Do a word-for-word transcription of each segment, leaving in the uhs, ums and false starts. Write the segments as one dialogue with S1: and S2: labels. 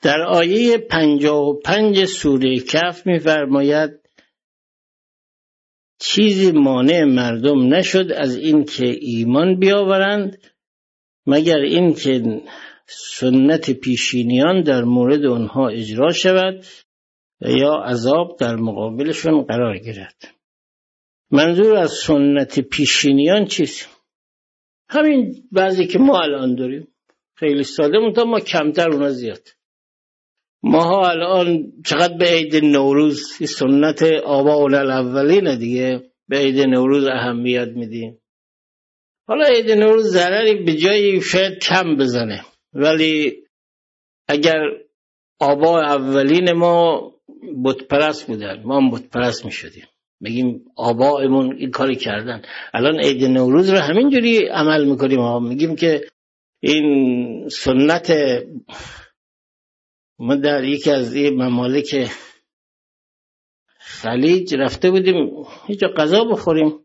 S1: در آیه پنجاه و پنج سوره کهف می‌فرماید چیزی مانع مردم نشد از این که ایمان بیاورند مگر این که سنت پیشینیان در مورد آنها اجرا شود و یا عذاب در مقابلشون قرار گیرد. منظور از سنت پیشینیان چیست؟ همین بعضی که ما الان داریم، خیلی ساده، منتها ما کمتر اونا زیاد. ماها الان چقدر به عید نوروز سنت آباء الاولین دیگه به عید نوروز اهمیت میدیم. حالا عید نوروز ضرری به جایی شاید کم بزنه، ولی اگر آباء اولین ما بت پرست بودن، ما هم بت پرست میشدیم، بگیم آبائمون این کاری کردن. الان عید نوروز رو همینجوری عمل میکنیم، ما میگیم که این سنت. ما در یکی از این ممالک خلیج رفته بودیم هیچ غذا بخوریم،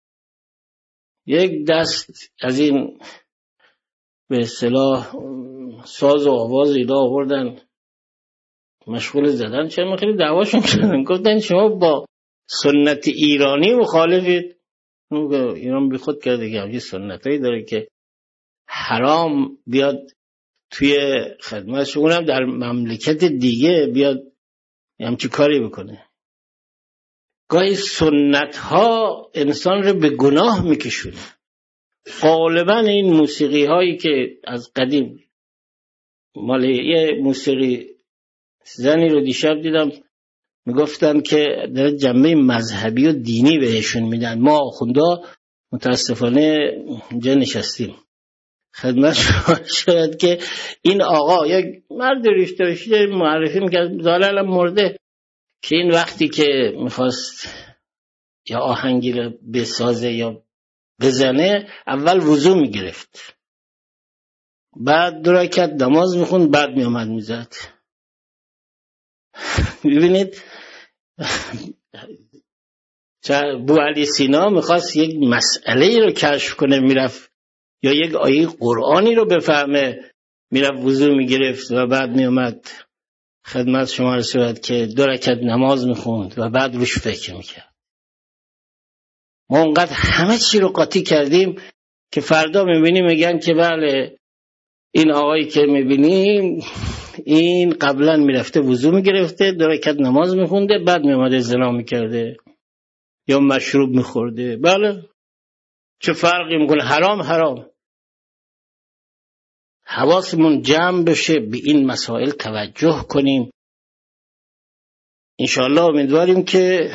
S1: یک دست از این به اصطلاح ساز و آواز اینا آوردن، مشغول زدن، چون خیلی دعواشون کردن، گفتن شما با سنت ایرانی مخالفید. ایران بی خود کرده که همچین سنتایی داره که حرام بیاد توی خدمتش، اونم در مملکت دیگه بیاد همچین کاری بکنه. گاهی سنت ها انسان رو به گناه میکشونه. غالبا این موسیقی هایی که از قدیم، مال یه موسیقی زنی رو دیشب دیدم میگفتن که در جنبه مذهبی و دینی بهشون میدن. ما آخوندا متاسفانه اینجا نشستیم خدمت شما شد که این آقا یک مرد ریش داشته معرفی میکرد، ظاهرا الان مرده، که این وقتی که میخواست یا آهنگی رو بسازه یا بزنه اول وضو میگرفت، بعد دو رکعت نماز میخوند، بعد میامد میزد. ببینید بو علی سینا میخواست یک مسئله رو کشف کنه، میرفت یا یک آیه قرآنی رو بفهمه، میرفت وضو میگرفت و بعد میامد خدمت شما رسولت که دو رکعت نماز میخوند و بعد روش فکر میکرد. ما اونقدر همه چی رو قاطی کردیم که فردا میبینیم میگن که بله این آقایی که میبینیم این قبلا میرفته وضو میگرفته، دو رکعت نماز میخونده، بعد میامده زنا میکرده یا مشروب میخورده. بله چه فرقی میکنه؟ حرام حرام. حواسمون جمع بشه، به این مسائل توجه کنیم. انشاءالله امیدواریم که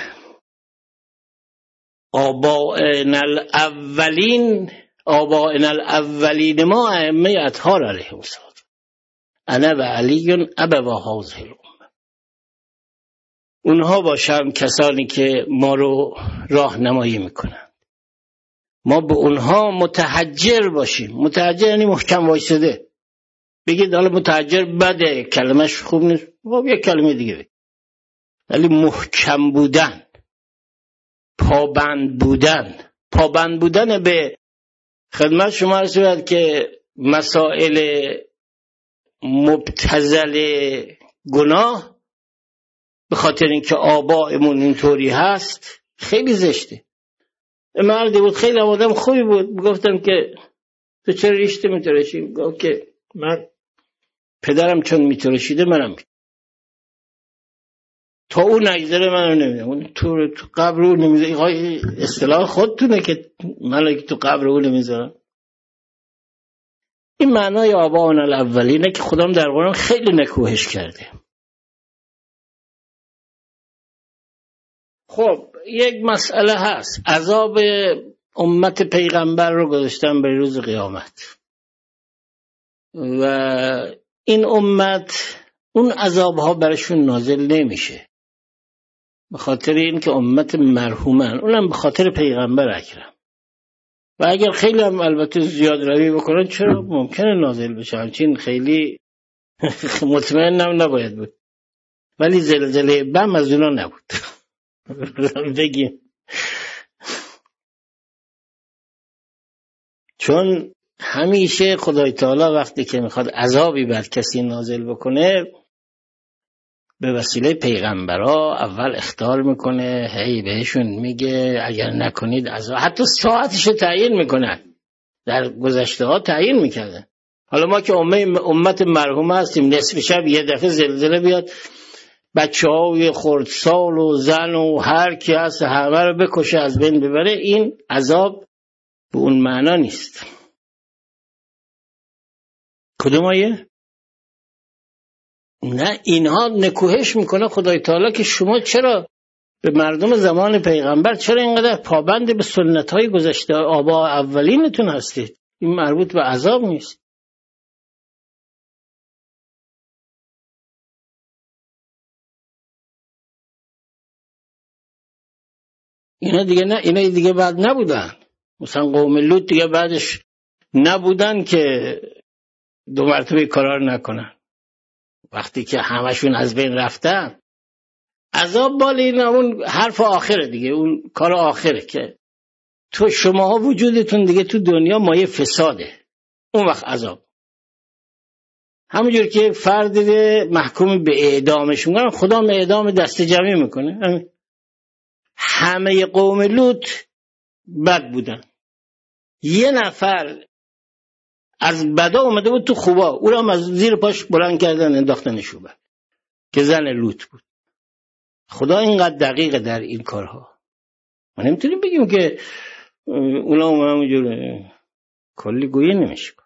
S1: آبائنا الاولین آبائنا الاولین ما ائمه اطهار علیهم السلام، انا و علی ابوا هذه الامه، اونها باشن کسانی که ما رو راهنمایی میکنن. ما به اونها متحجر باشیم. متحجر یعنی محکم وایساده. بگید حالا متحجر بده، کلمش خوب نیست، خب یک کلمه دیگه بگید، ولی محکم بودن، پابند بودن. پابند بودن به خدمت شما رسولت که مسائل مبتذل گناه به خاطر اینکه آبائمون اینطوری هست خیلی زشته. مردی بود خیلی آدم خوبی بود، گفتم که تو چرا ریشت میترشی؟ گفت که من پدرم چون میترشیده منم تا اون نگذره منو نمیدم. اون تو تو قبر او نمیذاره، اصطلاح خودتونه که من که تو قبر او نمیذارم. این معنای آبائنا الاولینه که خودم در قرآن خیلی نکوهش کرده. خب یک مسئله هست، عذاب امت پیغمبر رو گذاشتن به روز قیامت و این امت اون عذاب ها برشون نازل نمیشه، به خاطر این که امت مرحومن، اونم به خاطر پیغمبر اکرم. و اگر خیلی هم البته زیاد روی بکنن چرا ممکنه نازل بشه، همچین خیلی مطمئنم نباید بود، ولی زلزله بم از اونا نبود. بگیم چون همیشه خدای تعالی وقتی که میخواد عذابی بر کسی نازل بکنه به وسیله پیغمبرا اول اخطار میکنه، هی بهشون میگه اگر نکنید عذاب، حتی ساعتشو تعیین میکنه. در گذشته ها تعیین میکردن. حالا ما که امت مرحومه هستیم، نصف شب یه دفعه زلزله بیاد، بچه های خردسال و زن و هر کی هست همه رو بکشه از بین ببره، این عذاب به اون معنا نیست. کدوم آیه؟ نه، اینها نکوهش میکنه خدای تعالی که شما چرا به مردم زمان پیغمبر چرا اینقدر پابند به سنت های گذشته آبا اولینتون هستید؟ این مربوط به عذاب نیست. اینا دیگه نه، اینا دیگه بعد نبودن. مثلا قوم لوط دیگه بعدش نبودن که دو مرتبه کارا رو نکنن. وقتی که همشون از بین رفتن، عذاب بال این اون حرف آخره دیگه، اون کار آخره که تو شماها وجودتون دیگه تو دنیا مایه فساده، اون وقت عذاب. همونجور که فرد محکوم به اعدامش میکنن، خدا اعدام دست جمعی میکنه. همه قوم لوط بد بودن، یه نفر از بدا اومده بود تو خوبا، او را هم از زیر پاش بلند کردن انداختنشو بر که زن لوط بود. خدا اینقدر دقیقه در این کارها. ما نمیتونیم بگیم که اونا همونجور کلی گویی نمیشه.